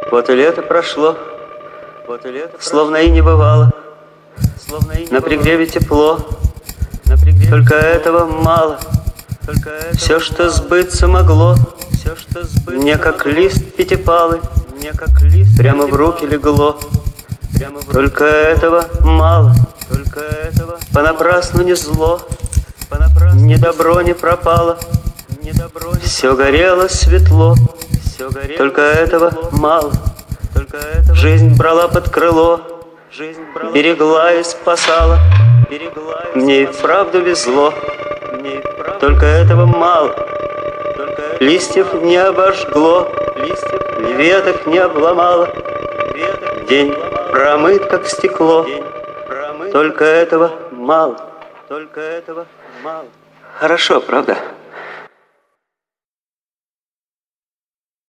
Вот и лето прошло, словно и не бывало. На пригреве тепло, только этого мало. Все, что сбыться могло, мне как лист пятипалый, прямо в руки легло. Только этого мало, понапрасну не зло, ни добро не пропало. Все горело светло, только этого мало. Жизнь брала под крыло, берегла и спасала. Мне и вправду везло, только этого мало. Листьев не обожгло, веток не обломало. День промыт, как стекло, только этого мало. Хорошо, правда?